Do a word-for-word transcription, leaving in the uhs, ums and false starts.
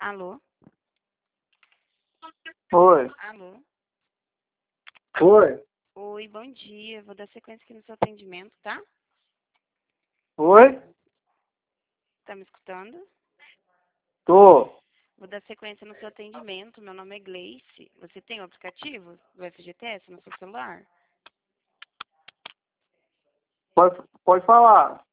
Alô? Oi. Alô? Oi. Oi, bom dia. Vou dar sequência aqui no seu atendimento, tá? Oi? Tá me escutando? Tô. Vou dar sequência no seu atendimento. Meu nome é Gleice. Você tem o aplicativo do F G T S no seu celular? Pode, pode falar.